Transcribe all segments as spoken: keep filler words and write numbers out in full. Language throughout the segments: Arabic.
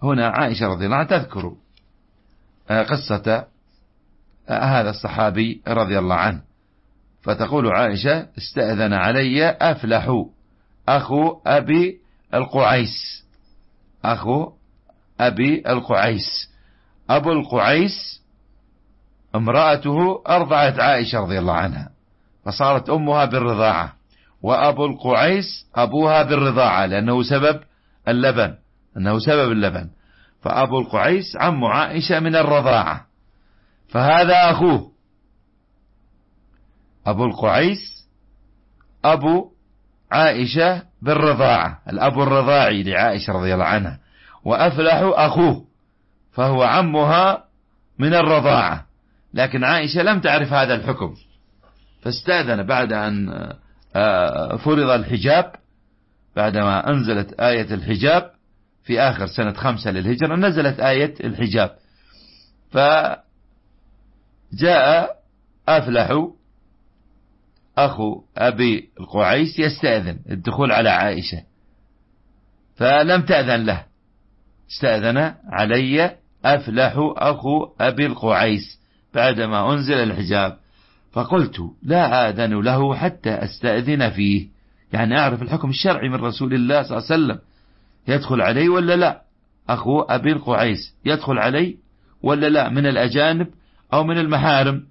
هنا عائشة رضي الله عنها تذكر قصة هذا الصحابي رضي الله عنه، فتقول عائشة: استأذن علي أفلح أخو أبي القعيس. أخو أبي القعيس، أبو القعيس امرأته أرضعت عائشة رضي الله عنها، فصارت أمها بالرضاعة، وأبو القعيس أبوها بالرضاعة، لأنه سبب اللبن، أنه سبب اللبن. فأبو القعيس عم عائشة من الرضاعة، فهذا أخوه. أبو القعيس أبو عائشة بالرضاعة، الأب الرضاعي لعائشة رضي الله عنها، وأفلح أخوه فهو عمها من الرضاعة. لكن عائشة لم تعرف هذا الحكم، فاستأذن بعد أن فرض الحجاب، بعدما أنزلت آية الحجاب في آخر سنة خمسة للهجرة، نزلت آية الحجاب، فجاء أفلح أخو أبي القعيس يستأذن الدخول على عائشة، فلم تأذن له. استأذن علي أفلح أخو أبي القعيس بعدما أنزل الحجاب، فقلت: لا آذن له حتى أستأذن فيه، يعني أعرف الحكم الشرعي من رسول الله صلى الله عليه وسلم، يدخل علي ولا لا؟ أخو أبي القعيس يدخل علي ولا لا، من الأجانب أو من المحارم؟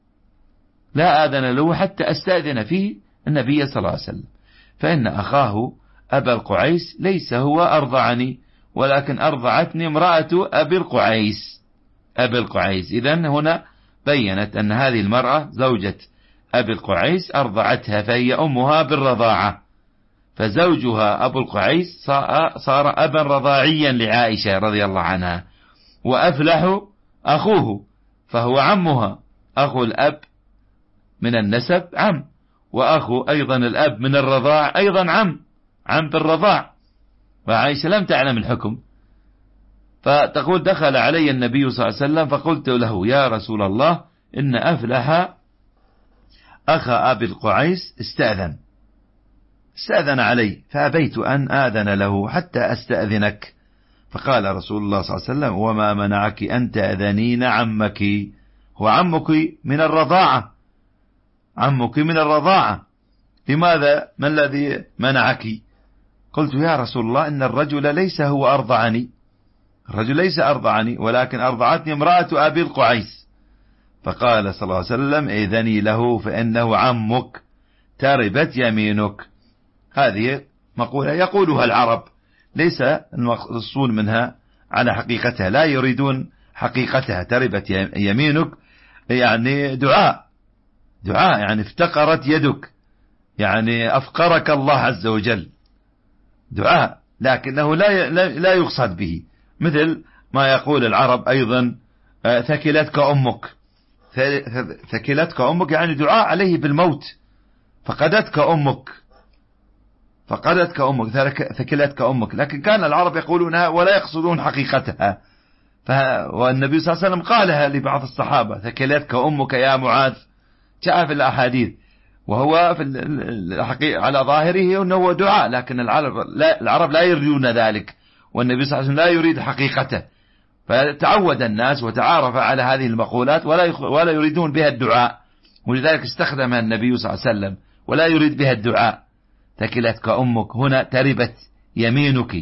لا آذن له حتى أستأذن فيه النبي صلى الله عليه وسلم، فإن أخاه أبا القعيس ليس هو أرضعني، ولكن أرضعتني امرأة أبي القعيس. أبي القعيس إذن هنا بيّنت أن هذه المرأة زوجة أبي القعيس أرضعتها، فهي أمها بالرضاعة، فزوجها أبو القعيس صار أبا رضاعيا لعائشة رضي الله عنها. وأفلح أخوه فهو عمها، أخو الأب من النسب عم، وأخو أيضا الأب من الرضاع أيضا عم، عم بالرضاع. وعائشة لم تعلم الحكم، فتقول: دخل علي النبي صلى الله عليه وسلم فقلت له: يا رسول الله، إن أفلح أخا أبي القعيس استأذن استأذن علي، فأبيت أن آذن له حتى أستأذنك. فقال رسول الله صلى الله عليه وسلم: وما منعك أن تأذنين عمك؟ هو عمك من الرضاعة، عمك من الرضاعة، لماذا؟ ما الذي منعك؟ قلت: يا رسول الله، إن الرجل ليس هو أرضعني، الرجل ليس أرضعني، ولكن أرضعتني امرأة أبي القعيس. فقال صلى الله عليه وسلم: إذني له فإنه عمك، تربت يمينك. هذه مقولة يقولها العرب، ليس المقصود منها على حقيقتها، لا يريدون حقيقتها. تربت يمينك يعني دعاء، دعاء يعني افتقرت يدك، يعني أفقرك الله عز وجل، دعاء، لكنه لا لا يقصد به. مثل ما يقول العرب أيضا: ثكلتك أمك، ثكلتك أمك يعني دعاء عليه بالموت، فقدتك أمك، فقدتك أمك، ثكلتك أمك. لكن كان العرب يقولونها ولا يقصدون حقيقتها، والنبي صلى الله عليه وسلم قالها لبعض الصحابة: ثكلتك أمك يا معاذ، جاء في الأحاديث، وهو في الحقيقة على ظاهره أنه دعاء، لكن العرب لا, العرب لا يريدون ذلك، والنبي صلى الله عليه وسلم لا يريد حقيقته، فتعود الناس وتعارف على هذه المقولات ولا ولا يريدون بها الدعاء، ولذلك استخدمها النبي صلى الله عليه وسلم ولا يريد بها الدعاء. ثكلتك أمك، هنا تربت يمينك،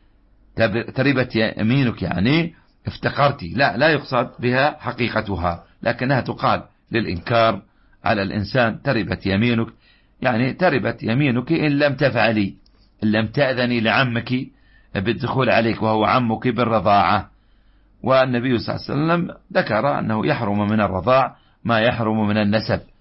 تربت يمينك يعني افتقرتي، لا لا يقصد بها حقيقتها، لكنها تقال للإنكار على الإنسان: تربت يمينك، يعني تربت يمينك إن لم تفعلي، إن لم تأذني لعمك بالدخول عليك وهو عمك بالرضاعة. والنبي صلى الله عليه وسلم ذكر أنه يحرم من الرضاع ما يحرم من النسب،